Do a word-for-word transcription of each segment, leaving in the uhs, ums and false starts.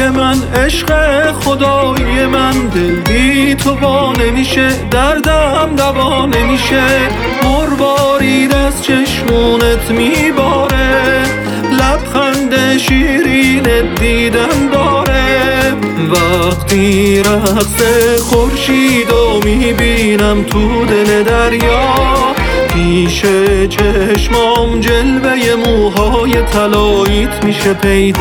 طلایی من، عشق خدایی من، دل بی تو وا نمیشه، دردم دوا نمیشه. مروارید از چشمونت میباره، لبخند شیرینت دیدن داره. وقتی رقص خورشیدو میبینم تو دل دریا، پیش چشمام جلوه موهای طلاییت میشه پیدا.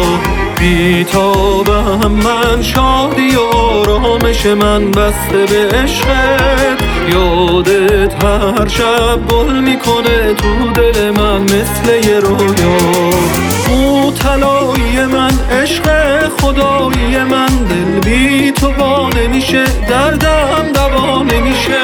بیتابم من، شادی و آرامش من بسته به عشقت. یادت هر شب گل میکنه تو دل من مثل یه رویا. او طلایی من، عشق خدایی من، دل بی تو وا نمیشه، دردم دوا نمیشه.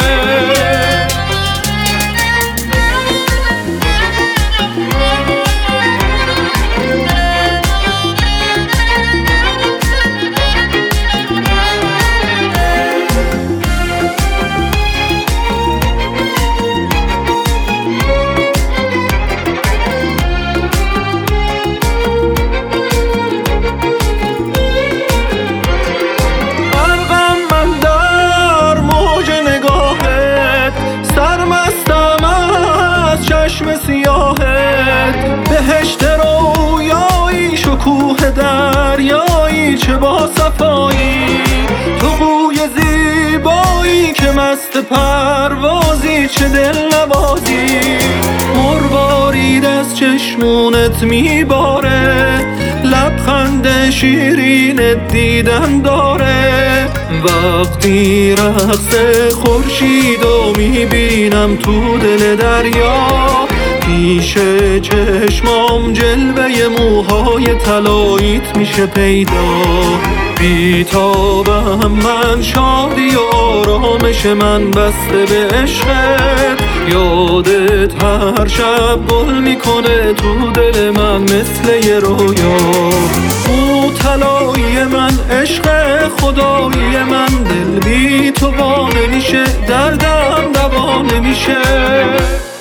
چشم سیاهت بهشت رویایی، شکوه دریایی چه با صفایی. تو بوی زیبایی که مست پروازی، چه دل نوازی. مروارید از چشمونت میباره، لبخند شیرینت دیدن داره. وقتی رقص خورشیدو میبینم تو دل دریا، پیش چشمام جلوه موهای طلاییت میشه پیدا. بیتابم من، شادی و آرامش من بسته به عشقت. یادت هر شب گل میکنه تو دل من مثل یه رویا. او طلایی من، عشق خدایی من، دل بی تو وا نمیشه، دردم دوا نمیشه.